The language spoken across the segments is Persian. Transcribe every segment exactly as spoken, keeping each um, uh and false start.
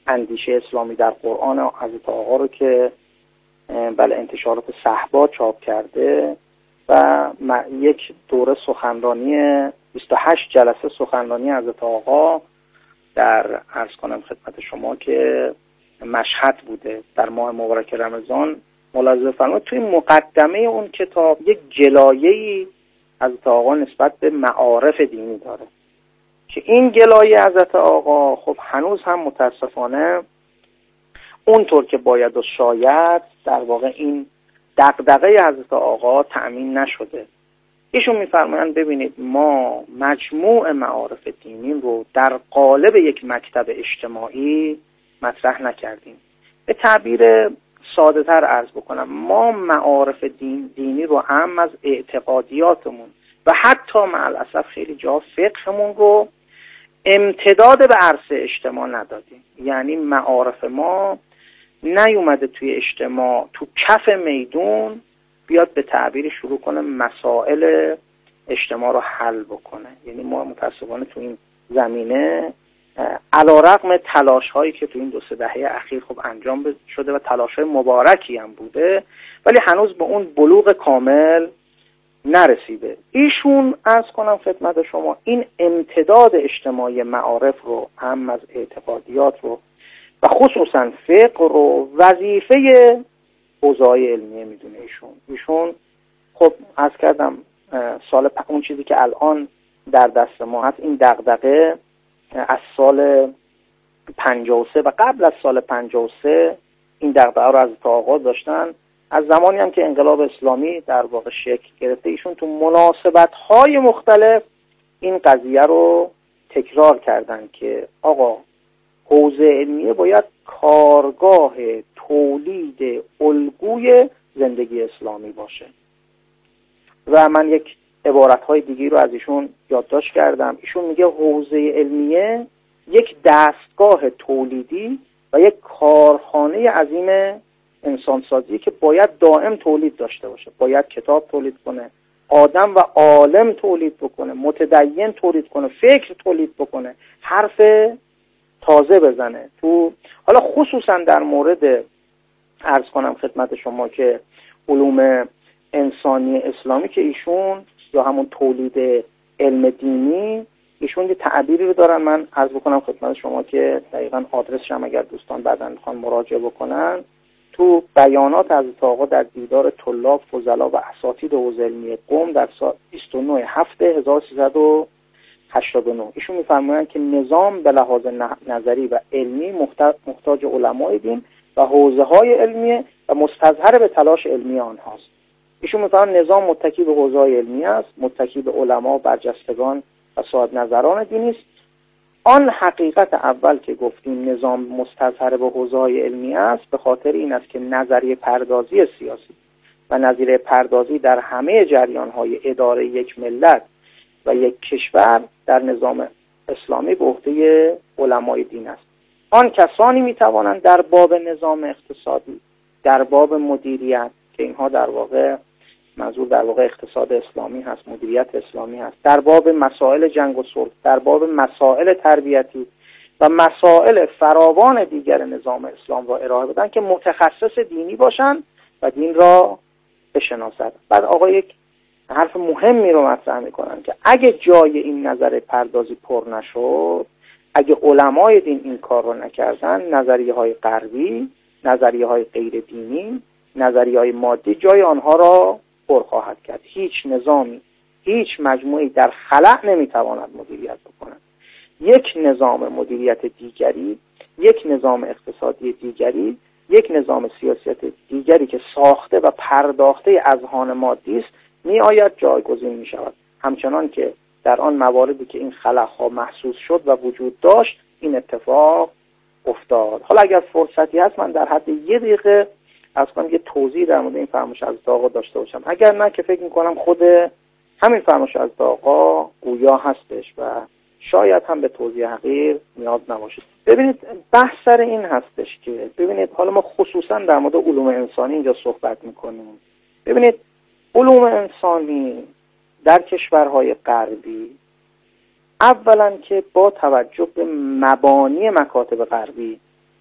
اندیشه اسلامی در قرآن حضرت آقا رو که بله انتشارات صحبا چاپ کرده و یک دوره سخنرانی بیست و هشت جلسه سخنرانی حضرت آقا در عرض کنم خدمت شما که مشهد بوده در ماه مبارک رمضان. ملاحظه فرمایید توی مقدمه اون کتاب یک جلایه‌ای حضرت آقا نسبت به معارف دینی داره که این گلایه حضرت آقا خب هنوز هم متاسفانه اونطور که باید و شاید در واقع این دغدغه حضرت آقا تأمین نشده. ایشون میفرمایند ببینید ما مجموع معارف دینی رو در قالب یک مکتب اجتماعی مطرح نکردیم. به تعبیر ساده تر عرض بکنم، ما معارف دین دینی رو هم از اعتقادیاتمون و حتی مع الاسف خیلی جا فقهمون رو امتداد به عرصه اجتماع ندادیم. یعنی معارف ما نیومده توی اجتماع تو کف میدون بیاد به تعبیر شروع کنه مسائل اجتماع رو حل بکنه. یعنی ما متاسفانه تو این زمینه علیرغم تلاش هایی که تو این دو سه دهه اخیر خب انجام شده و تلاش های مبارکی هم بوده، ولی هنوز به اون بلوغ کامل نرسیده. ایشون عرض کنم خدمت شما این امتداد اجتماعی معارف رو هم از اعتقادیات رو و خصوصا فقه رو وظیفه حوزه‌های علمیه میدونه ایشون. ایشون خب عرض کردم سال پ... اون چیزی که الان در دست ما هست این دغدغه از سال پنجاه و سه و قبل از سال پنجاه و سه این دغدغه رو از آغاز داشتن. از زمانی هم که انقلاب اسلامی در واقع شکل گرفته ایشون تو مناسبت‌های مختلف این قضیه رو تکرار کردن که آقا حوزه علمیه باید کارگاه تولید الگوی زندگی اسلامی باشه. و من یک عبارت‌های دیگه رو از ایشون یادداشت کردم. ایشون میگه حوزه علمیه یک دستگاه تولیدی و یک کارخانه عظیم انسانسازی که باید دائم تولید داشته باشه. باید کتاب تولید کنه، آدم و عالم تولید بکنه، متدین تولید کنه، فکر تولید بکنه، حرف تازه بزنه. تو حالا خصوصا در مورد عرض کنم خدمت شما که علوم انسانی اسلامی که ایشون یا همون تولید علم دینی، ایشون یه تعبیری رو دارن، من عرض بکنم خدمت شما که دقیقاً آدرسش هم اگر دوستان بعداً میخوان مراجعه بکنن، تو بیانات حضرت آقا در دیدار طلاب، فضلا و اساتید حوزه علمی قم در سال بیست و نه هفته هزار و سیصد و هشتاد و نه ایشون میفرمایند که نظام به لحاظ نظری و علمی محتاج علمای دین و حوزه‌های علمیه و مستظهر به تلاش علمی آنهاست. ایشون میفرمایند نظام متکی به حوزه‌های علمی است، متکی به علما و برجستگان و صاحب نظران دینی است. آن حقیقت اول که گفتیم نظام مستظهر به حوزه‌های علمی است به خاطر این است که نظریه پردازی سیاسی و نظریه پردازی در همه جریان‌های اداره یک ملت و یک کشور در نظام اسلامی به عهده علمای دین است. آن کسانی میتوانند در باب نظام اقتصادی، در باب مدیریت که اینها در واقع منظور در واقع اقتصاد اسلامی هست، مدیریت اسلامی هست، در باب مسائل جنگ و صلح، در باب مسائل تربیتی و مسائل فراوان دیگر نظام اسلام را ارائه بدن که متخصص دینی باشند و دین را بشناسند. بعد آقا یک حرف مهمی رو مطرح میکنن که اگه جای این نظر پردازی پر نشد، اگه علمای دین این کار رو نکردن، نظریه های غربی، نظریه های غیر دینی، نظریه های مادی جای آنها را پر خواهد کرد. هیچ نظامی، هیچ مجموعی در خلأ نمیتواند مدیریت بکند. یک نظام مدیریت دیگری، یک نظام اقتصادی دیگری، یک نظام سیاست دیگری که ساخته و پرداخته اذهان مادی است می آید جایگزین می شود. همچنان که در آن مواردی که این خلأها محسوس شد و وجود داشت این اتفاق افتاد. حالا اگر فرصتی هست من در حد یه دقیقه از کنم یه توضیح در مورد این فرمایش از آقا داشته باشم. اگر نه که فکر میکنم خود همین فرمایش از آقا گویا هستش و شاید هم به توضیح حقیر نیاز نباشه. ببینید بحث سر این هستش که ببینید حالا ما خصوصا در مورد علوم انسانی اینجا صحبت میکنیم. ببینید علوم انسانی در کشورهای غربی اولا که با توجه به مبانی مکاتب غربی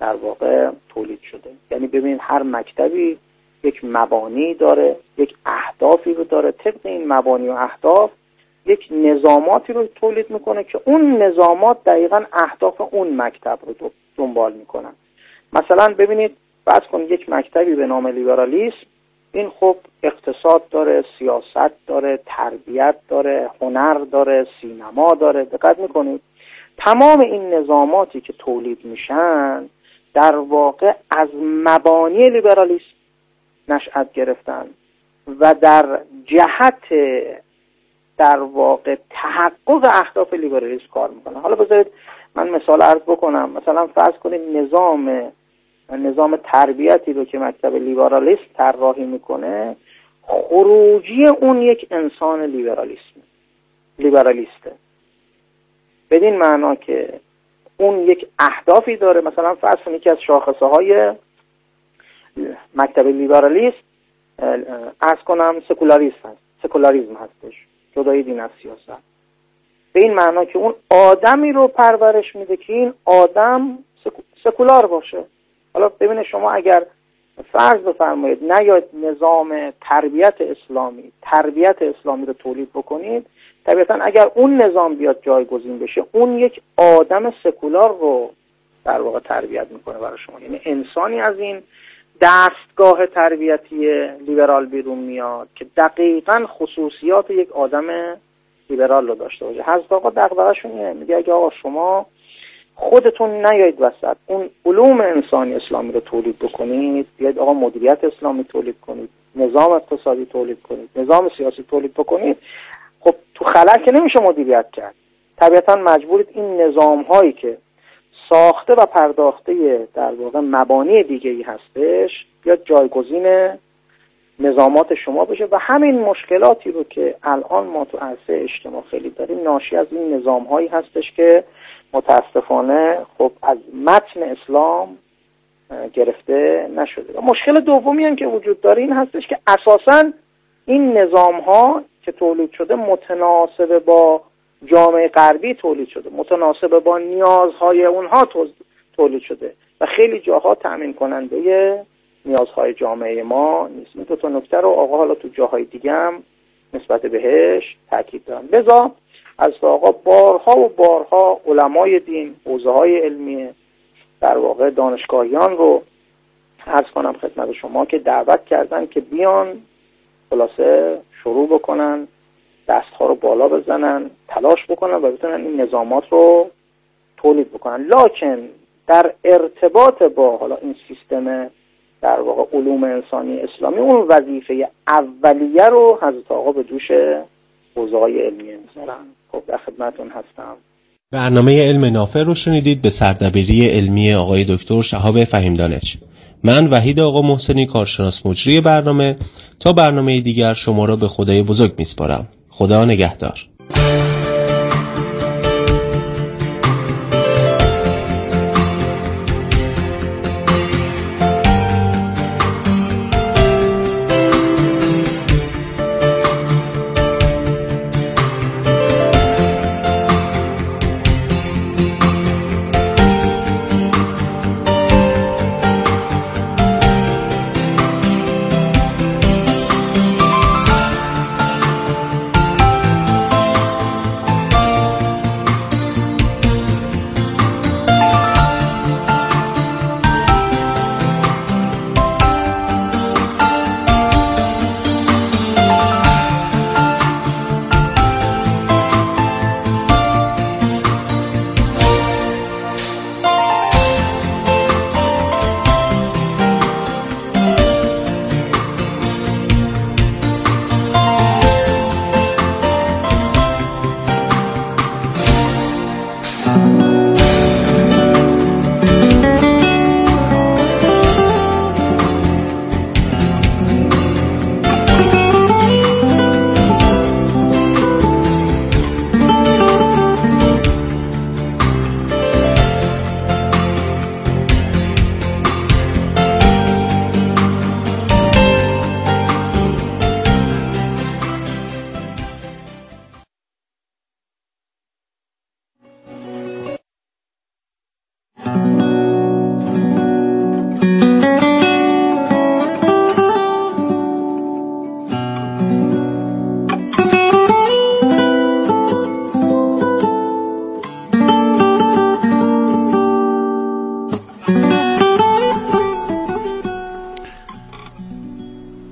در واقع تولید شده. یعنی ببینید هر مکتبی یک مبانی داره، یک اهدافی رو داره، طبق این مبانی و اهداف یک نظاماتی رو تولید میکنه که اون نظامات دقیقاً اهداف اون مکتب رو دنبال میکنن. مثلا ببینید فرض کنید یک مکتبی به نام لیبرالیسم، این خب اقتصاد داره، سیاست داره، تربیت داره، هنر داره، سینما داره. دقت میکنید تمام این نظاماتی که تولید میشن در واقع از مبانی لیبرالیسم نشأت گرفتن و در جهت در واقع تحقق اهداف لیبرالیسم کار میکنن. حالا بذارید من مثال عرض بکنم. مثلا فرض کنید نظام نظام تربیتی رو که مکتب لیبرالیسم طراحی میکنه، خروجی اون یک انسان لیبرالیسم لیبرالیسته. بدین معنا که اون یک اهدافی داره. مثلا فرض کنید که از شاخصه های مکتب لیبرالیسم عرض کنم سکولاریسم هست. سکولاریسم هستش، جدای دین از سیاست. به این معنا که اون آدمی رو پرورش میده که این آدم سکولار باشه. حالا ببینید شما اگر فرض بفرمایید نیاید نظام تربیت اسلامی تربیت اسلامی رو تولید بکنید، طبیعتا اگر اون نظام بیاد جایگزین بشه، اون یک آدم سکولار رو در واقع تربیت میکنه برای شما. یعنی انسانی از این دستگاه تربیتی لیبرال بیرون میاد که دقیقاً خصوصیات یک آدم لیبرال رو داشته باشه. حضرت آقا دغدغه‌شون اینه، میگه اگه آقا شما خودتون نیایید وسط اون علوم انسانی اسلامی رو تولید بکنید، بیاید آقا مدیریت اسلامی تولید کنید، نظام اقتصادی تولید کنید، نظام سیاسی تولید بکنید، خب تو خلا که نمیشه مدیریت کرد. طبیعتا مجبورید این نظام هایی که ساخته و پرداخته در واقع مبانی دیگه‌ای هستش بیاد جایگزین نظامات شما بشه و همین مشکلاتی رو که الان ما تو عرصه اجتماع خیلی داریم ناشی از این نظام هایی هستش که متاسفانه خب از متن اسلام گرفته نشده. و مشکل دومی هم که وجود داره این هستش که اساساً این نظام ها که تولید شده متناسب با جامعه غربی تولید شده، متناسب با نیازهای اونها تولید شده و خیلی جاها تأمین کننده نیازهای جامعه ما نیست. این دو تا نکته رو آقا حالا تو جاهای دیگه هم نسبت بهش تاکید دارن. لذا از آقا بارها و بارها علمای دین، حوزه‌های علمی در واقع دانشگاهیان رو عرض کنم خدمت شما که دعوت کردن که بیان خلاصه شروع بکنن، دستها رو بالا بزنن، تلاش بکنن و بتونن این نظامات رو تولید بکنن. لکن در ارتباط با حالا این سیستم در واقع علوم انسانی اسلامی اون وظیفه اولیه رو حضرت آقا به دوش حوزه‌های علمیه میذارن. خب در خدمتتون هستم. برنامه علم نافع رو شنیدید به سردبیری علمی آقای دکتر شهاب فهیمدانچ. من وحید آقا محسنی کارشناس مجری برنامه تا برنامه دیگر شما را به خدای بزرگ میسپارم. خدا نگهدار.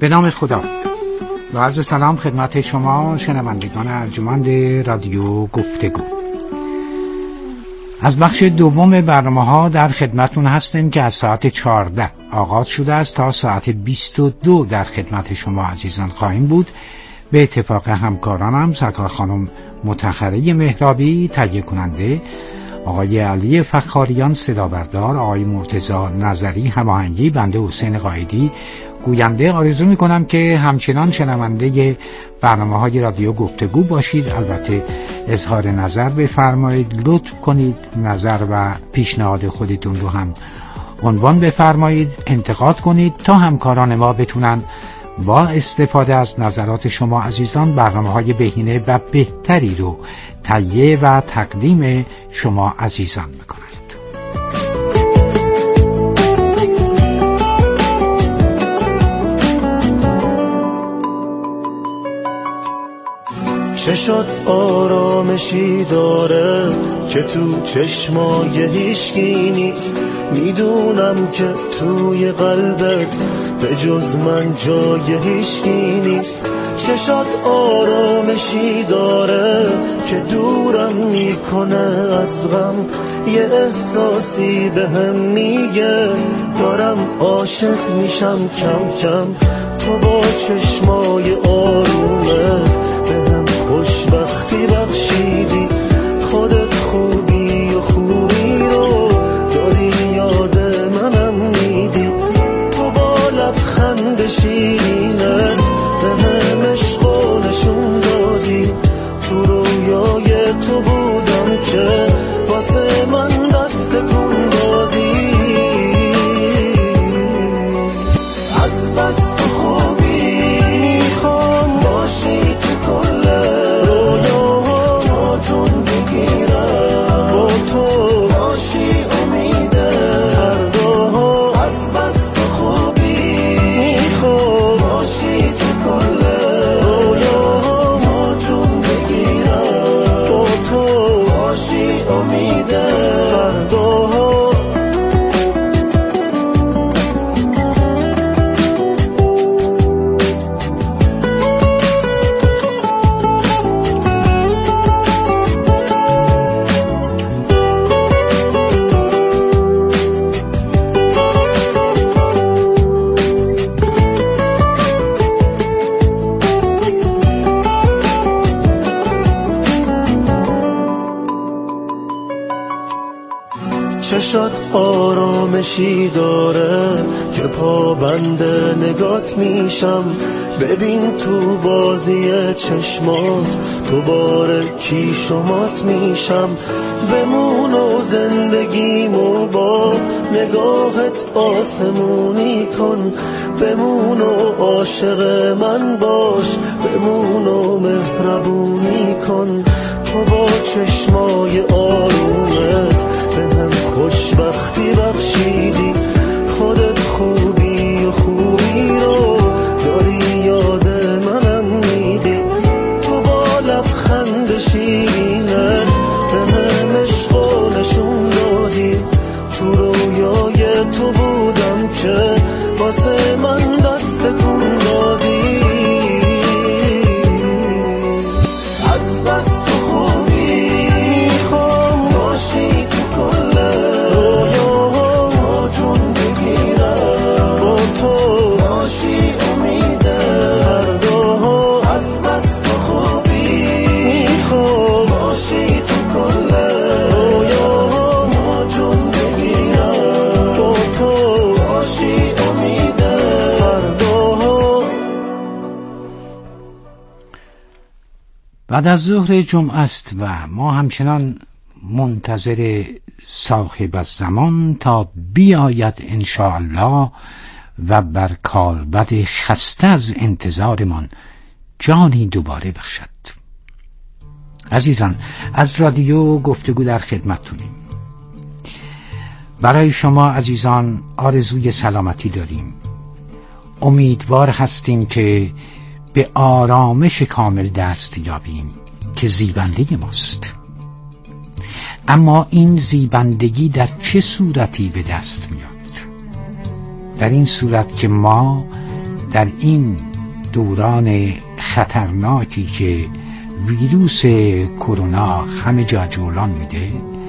به نام خدا و عرض سلام خدمت شما شنوندگان ارجمند رادیو گفتگو. از بخش دوم برنامه ها در خدمتون هستیم که از ساعت چهارده آغاز شده است تا ساعت بیست و دو در خدمت شما عزیزان خواهیم بود. به اتفاق همکارانم سرکار خانم مطهره مهرابی تهیه کننده، آقای علی فخاریان صدابردار، آقای مرتضی نظری هماهنگی، بنده حسین قائدی گوینده. آرزو میکنم که همچنان شنونده برنامه‌های رادیو گفتگو باشید. البته اظهار نظر بفرمایید، لطف کنید نظر و پیشنهاد خودتون رو هم عنوان بفرمایید، انتقاد کنید تا همکاران ما بتونن با استفاده از نظرات شما عزیزان برنامه‌های بهینه و بهتری رو تهیه و تقدیم شما عزیزان بکنند. چشات آرامشی داره که تو چشمای هیچکی نیست. میدونم که توی قلبت به جز من جای هیچکی نیست. چشات آرامشی داره که دورم میکنه از غم. یه احساسی به هم میگه دارم عاشق میشم کم کم. تو با چشمای آرومت خوشبختی بخشیدی. خودت خوبی و خوبی رو داری یاد منم میدی. تو با لبخند شیرینت به هم عشقو نشون دادی. تو رویای تو بودم که واسه من دست کن دادی. از بس تو خوبی میخوام باشی تو کل چشات آرامشی داره که پابند نگات میشم. ببین تو بازی چشمات دوباره کی شمات میشم. بمون و زندگیمو با نگاهت آسمونی کن. بمون و عاشق من باش، بمون و مهربونی کن. تو با چشمای آرومت به هم خوشبختی بخشیدی. خودت خوبی و خوبی رو داری یاد منم میدی. تو با لبخند شیرینت به هم عشقو نشون دادی. تو رویای تو بودم که واسه من دست کن دادی. از بس تو خوبی میخوام باشی تو کل رویاها جون بگیرم. با تو باشی امید فرداها. از بس تو خوبی میخوام باشی تو کل رویاها جون بگیرم. با تو باشی امید فرداها. بعد از ظهر جمعه است و ما همچنان منتظر صاحب الزمان تا بیاید انشاءالله و بر کالبد خسته از انتظارمان جانی دوباره بخشد. عزیزان، از رادیو گفتگو در خدمتتونیم. برای شما عزیزان آرزوی سلامتی داریم. امیدوار هستیم که به آرامش کامل دست یابیم که زیبنده ماست. اما این زیبندگی در چه صورتی به دست میاد؟ در این صورت که ما در این دوران خطرناکی که ویروس کرونا همه جا جولان میده،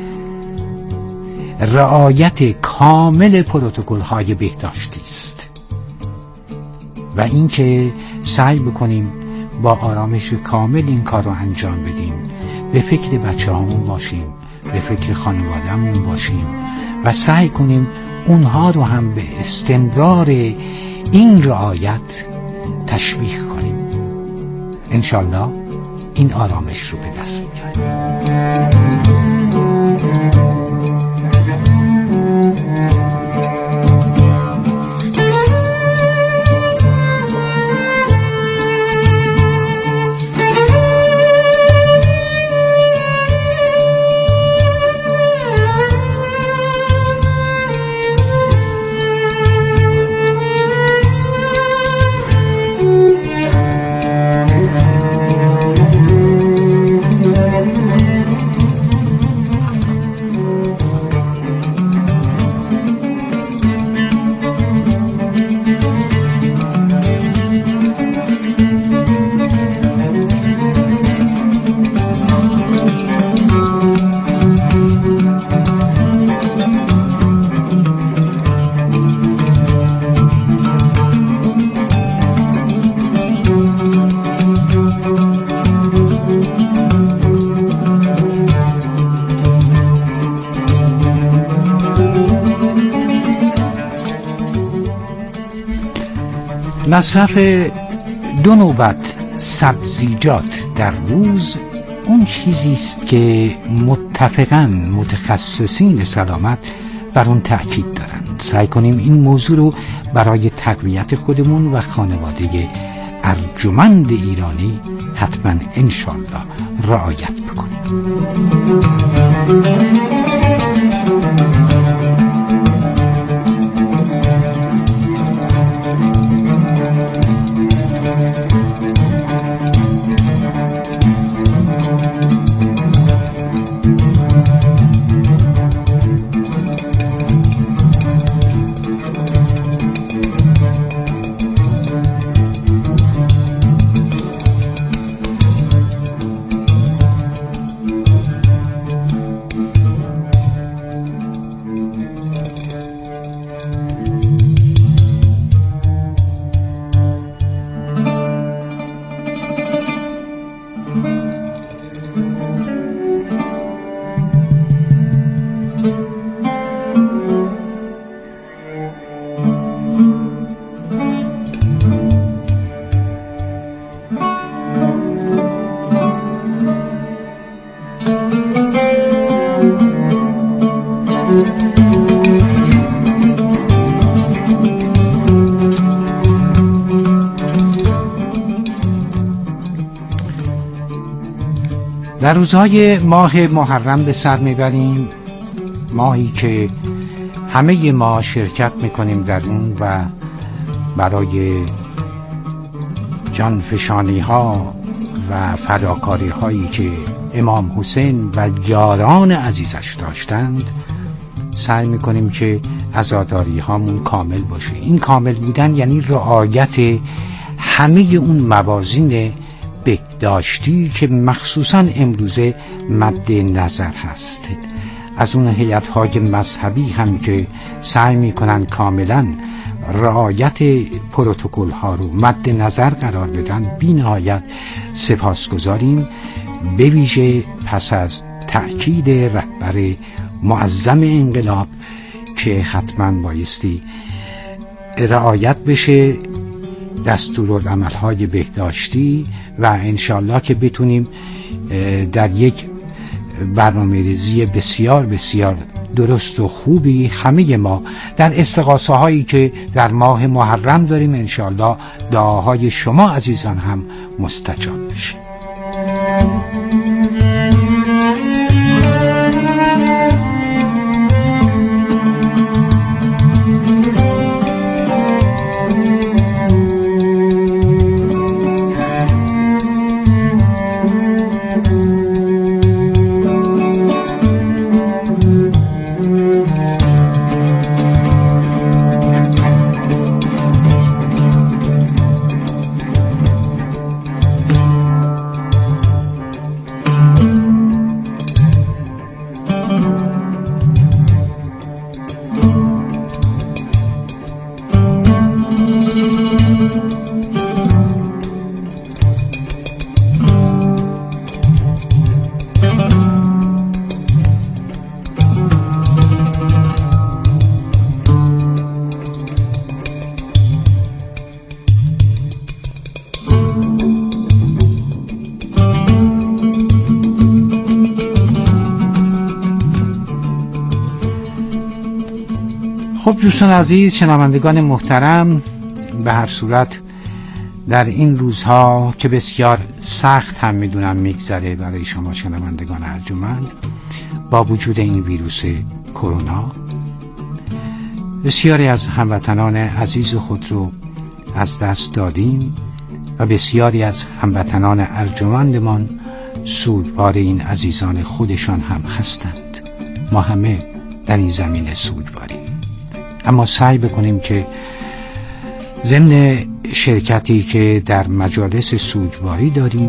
رعایت کامل پروتکل‌های بهداشتی است و اینکه سعی بکنیم با آرامش کامل این کار رو انجام بدیم، به فکر بچه‌هامون باشیم، به فکر خانواده‌مون باشیم و سعی کنیم اونها رو هم به استمرار این رعایت تشویق کنیم. انشالله این آرامش رو به دست میاریم. مصرف دو نوبت سبزیجات در روز اون چیزی است که متفقاً متخصصین سلامت بر اون تأکید دارند. سعی کنیم این موضوع رو برای تقویت خودمون و خانواده ارجمند ایرانی حتما انشالله رعایت بکنیم. در روزهای ماه محرم به سر میبریم، ماهی که همه ما شرکت میکنیم در اون و برای جانفشانی ها و فداکاری هایی که امام حسین و یاران عزیزش داشتند سعی میکنیم که عزاداری هامون کامل باشه. این کامل بودن یعنی رعایت همه اون موازین بهداشتی که مخصوصاً امروزه مد نظر هست. از اون هیئت‌های مذهبی هم که سعی میکنن کاملاً رعایت پروتکل ها رو مد نظر قرار بدن بی نهایت سپاسگزاریم، به ویژه پس از تأکید رهبر معظم انقلاب که حتما بایستی رعایت بشه دستورالعمل‌های بهداشتی و انشالله که بتونیم در یک برنامه‌ریزی بسیار بسیار درست و خوبی همه ما در استغاثه هایی که در ماه محرم داریم انشالله دعاهای شما عزیزان هم مستجاب بشه. دوستان عزیز، شنوندگان محترم، به هر صورت در این روزها که بسیار سخت هم میدونم میگذره برای شما شنوندگان ارجمند، با وجود این ویروس کرونا بسیاری از هموطنان عزیز خود رو از دست دادیم و بسیاری از هموطنان ارجمندمان سوگوار این عزیزان خودشان هم هستند. ما همه در این زمینه سوگواریم، اما سعی بکنیم که ضمن شرکتی که در مجالس سوگواری داریم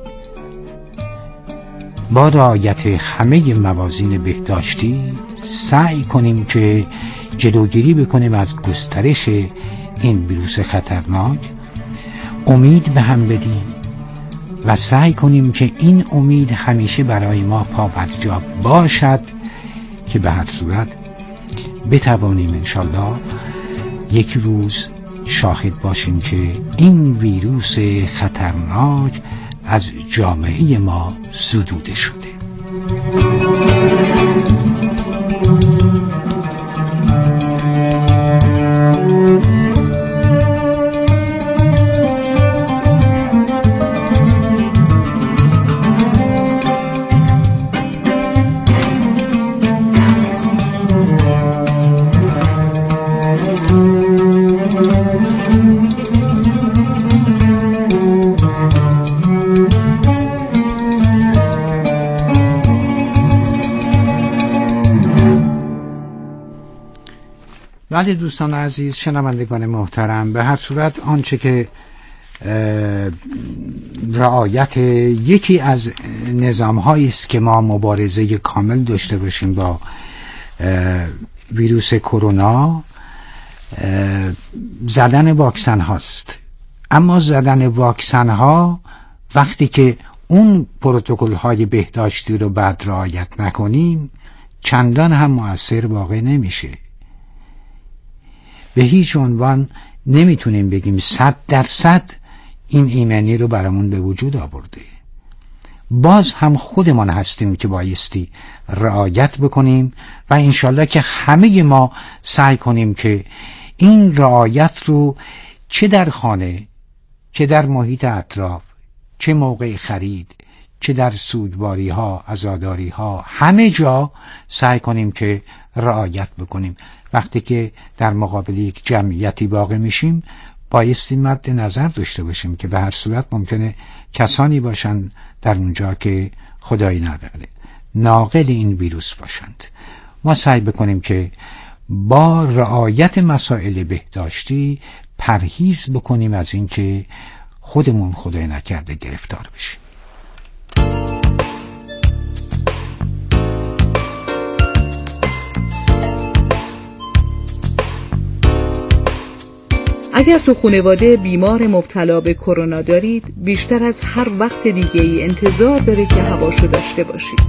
با رعایت همه موازین بهداشتی سعی کنیم که جلوگیری بکنیم از گسترش این ویروس خطرناک، امید به هم بدیم و سعی کنیم که این امید همیشه برای ما پابرجا باشد که به هر صورت بتوانیم انشالله یک روز شاهد باشیم که این ویروس خطرناک از جامعه ما زدوده شده. بله دوستان عزیز، شنوندگان محترم، به هر صورت آنچه که رعایت یکی از نظام‌هایی است که ما مبارزه کامل داشته باشیم با ویروس کرونا، زدن واکسن هاست. اما زدن واکسن ها وقتی که اون پروتکل های بهداشتی رو بعد رعایت نکنیم چندان هم مؤثر واقع نمیشه. به هیچ عنوان نمیتونیم بگیم صد درصد این ایمنی رو برامون به وجود آورده. باز هم خودمان هستیم که بایستی رعایت بکنیم و انشالله که همه ما سعی کنیم که این رعایت رو چه در خانه، چه در محیط اطراف، چه موقع خرید، چه در سوگواری ها، عزاداری ها، همه جا سعی کنیم که رعایت بکنیم. وقتی که در مقابل یک جمعیتی واقع میشیم بایستی مد نظر داشته باشیم که به هر صورت ممکنه کسانی باشند در اونجا که خدایی نداره ناقل این ویروس باشند. ما سعی بکنیم که با رعایت مسائل بهداشتی پرهیز بکنیم از این که خودمون خدای نکرده گرفتار بشیم. اگر تو خانواده بیمار مبتلا به کرونا دارید، بیشتر از هر وقت دیگه ای انتظار داره که هواشو داشته باشید.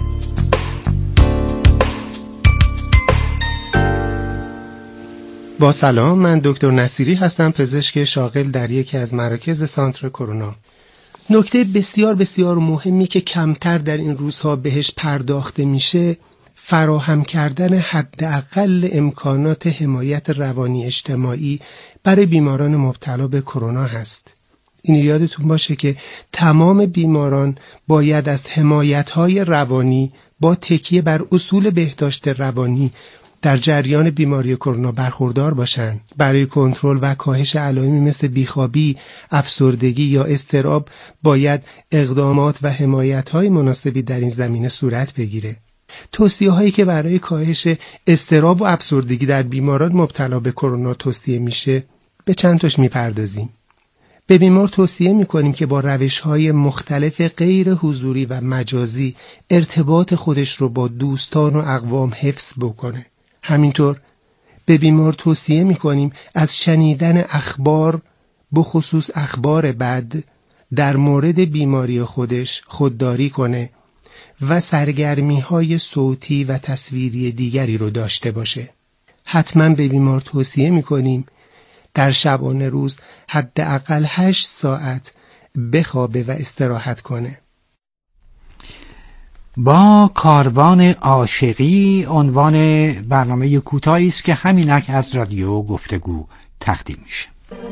با سلام، من دکتر نصیری هستم، پزشک شاغل در یکی از مراکز سانتر کرونا. نکته بسیار بسیار مهمی که کمتر در این روزها بهش پرداخته میشه، فراهم کردن حداقل امکانات حمایت روانی اجتماعی برای بیماران مبتلا به کرونا هست. اینو یادتون باشه که تمام بیماران باید از حمایت‌های روانی با تکیه بر اصول بهداشت روانی در جریان بیماری کرونا برخوردار باشند. برای کنترل و کاهش علائمی مثل بیخوابی، افسردگی یا اضطراب باید اقدامات و حمایت‌های مناسبی در این زمینه صورت بگیره. توصیه هایی که برای کاهش اضطراب و افسردگی در بیماران مبتلا به کرونا توصیه میشه به چند تاش میپردازیم. به بیمار توصیه میکنیم که با روش های مختلف غیر حضوری و مجازی ارتباط خودش رو با دوستان و اقوام حفظ بکنه. همینطور به بیمار توصیه میکنیم از شنیدن اخبار، بخصوص اخبار بد، در مورد بیماری خودش خودداری کنه و سرگرمی های صوتی و تصویری دیگری رو داشته باشه. حتما به بیمار توصیه میکنیم در شبانه روز حداقل هشت ساعت بخوابه و استراحت کنه. با کاروان عاشقی عنوان برنامه کوتاهی است که همینک از رادیو گفتگو تقدیم میشه.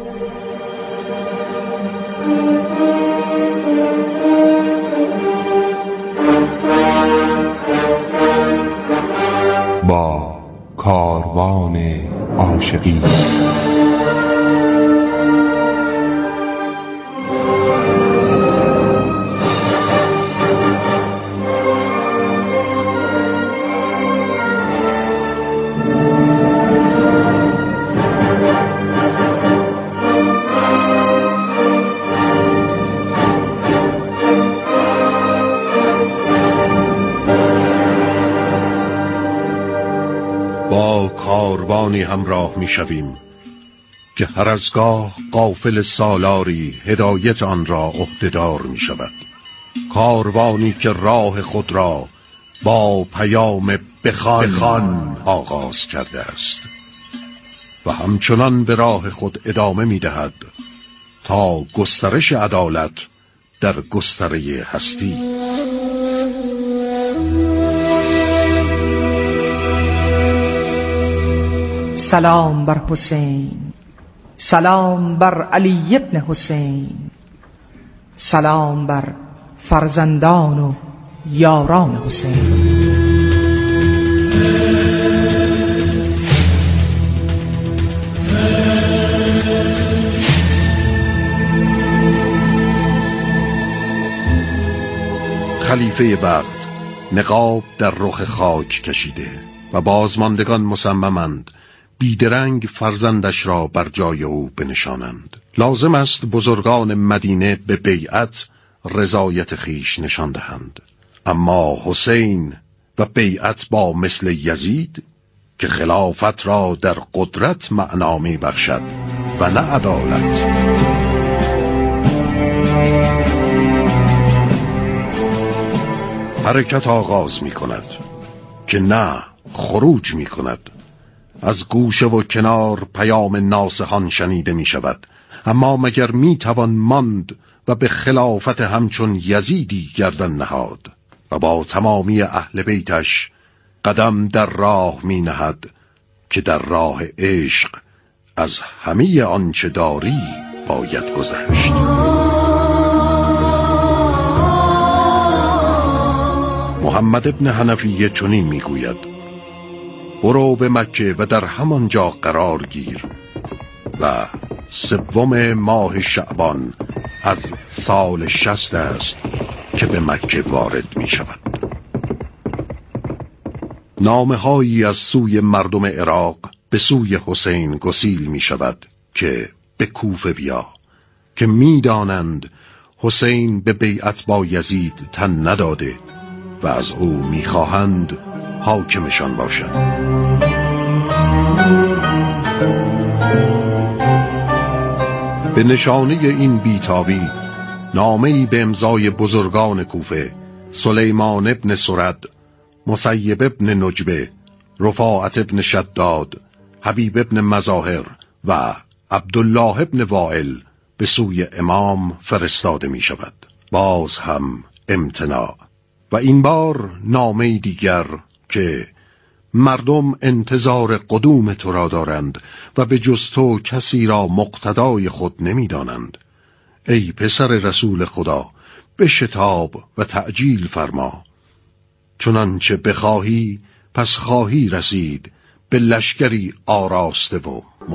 با کاروان عاشقی. با کاروانی همراه می شویم که هر از گاه غافل سالاری هدایت آن را عهده‌دار می شود. کاروانی که راه خود را با پیام بخوان, بخوان آغاز کرده است و همچنان به راه خود ادامه می دهد تا گسترش عدالت در گستره هستی. سلام بر حسین، سلام بر علی ابن حسین، سلام بر فرزندان و یاران حسین. خلیفه وقت نقاب در رخ خاک کشیده و بازماندگان مصممند بیدرنگ فرزندش را بر جای او بنشانند. لازم است بزرگان مدینه به بیعت رضایت خیش نشان دهند، اما حسین و بیعت با مثل یزید که خلافت را در قدرت معنا می بخشد و نه عدالت. حرکت آغاز می کند که نه خروج می کند. از گوشه و کنار پیام ناصحان شنیده می شود، اما مگر می توان ماند و به خلافت همچون یزیدی گردن نهاد و با تمامی اهل بیتش قدم در راه می نهد که در راه عشق از همه آنچه داری باید گذشت. محمد ابن حنفیه چنین می گوید: برو به مکه و در همانجا قرار گیر و سوم ماه شعبان از سال شصت است که به مکه وارد می شود. نامه هایی از سوی مردم عراق به سوی حسین گسیل می شود که به کوفه بیا، که می دانند حسین به بیعت با یزید تن نداده و از او می خواهند حاکمشان باشد. به نشانه این بیتابی نامه‌ای به امضای بزرگان کوفه، سلیمان ابن سرد، مسیب ابن نجبه، رفاعت ابن شداد، حبیب ابن مظاهر و عبدالله ابن وائل به سوی امام فرستاده می شود. باز هم امتناع و این بار نامه‌ای دیگر که مردم انتظار قدوم تو را دارند و به جز تو کسی را مقتدای خود نمی دانند. ای پسر رسول خدا، بشتاب و تعجیل فرما، چنانچه بخواهی پس خواهی رسید به لشکری آراسته و